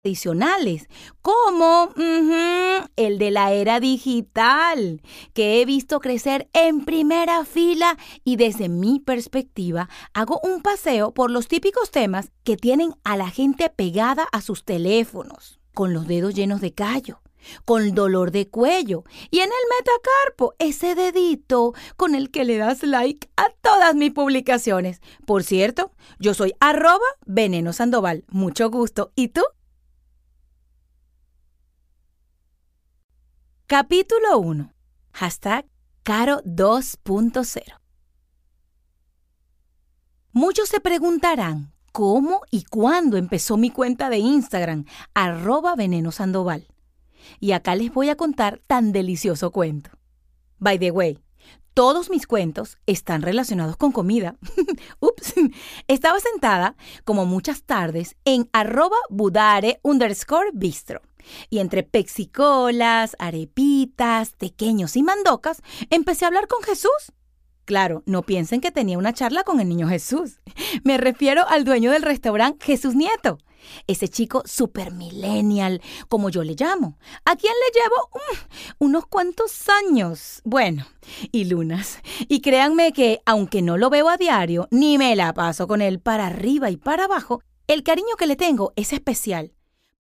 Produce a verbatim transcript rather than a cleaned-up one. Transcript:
tradicionales, como ujú, el de la era digital, que he visto crecer en primera fila y desde mi perspectiva hago un paseo por los típicos temas que tienen a la gente pegada a sus teléfonos, con los dedos llenos de callo, con dolor de cuello y en el metacarpo, ese dedito con el que le das like a todas mis publicaciones. Por cierto, yo soy arroba Veneno Sandoval. Mucho gusto. ¿Y tú? Capítulo uno. Hashtag Caro dos punto cero. Muchos se preguntarán cómo y cuándo empezó mi cuenta de Instagram, arroba Veneno Sandoval. Y acá les voy a contar tan delicioso cuento. By the way, todos mis cuentos están relacionados con comida. Ups. Estaba sentada, como muchas tardes, en arroba budare underscore bistro. Y entre pexicolas, arepitas, tequeños y mandocas, empecé a hablar con Jesús. Claro, no piensen que tenía una charla con el niño Jesús. Me refiero al dueño del restaurante Jesús Nieto. Ese chico super millennial, como yo le llamo, a quien le llevo um, unos cuantos años, bueno, y lunas. Y créanme que, aunque no lo veo a diario, ni me la paso con él para arriba y para abajo, el cariño que le tengo es especial.